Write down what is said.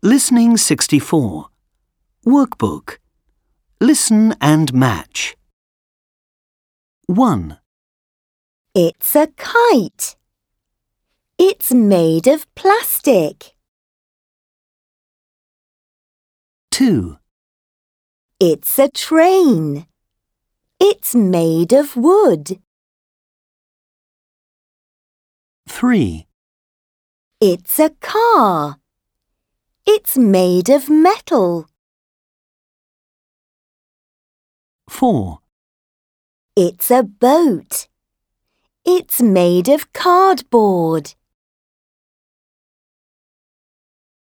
Listening 64. Workbook. Listen and match. 1, It's a kite. It's made of plastic. 2, It's a train. It's made of wood. 3, It's a car. It's made of metal. 4, It's a boat. It's made of cardboard.